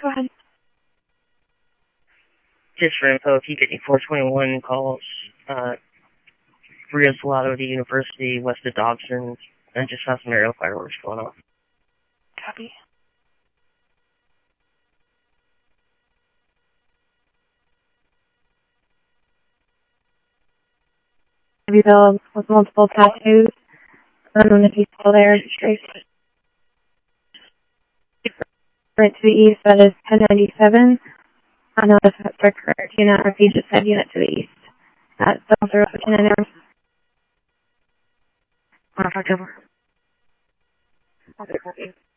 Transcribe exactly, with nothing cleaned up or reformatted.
Go ahead. Just for info, if you get any four twenty-one calls, uh, Rio Salado to University, west of Dobson, and just have some aerial fireworks going on. Copy. Have you with multiple tattoos? I don't know if he's still there. Straight to the east, that is ten ninety-seven. I know if that's correct. Unit, or if you just said unit to the east. That's also ten ninety-seven. October. Okay, copy.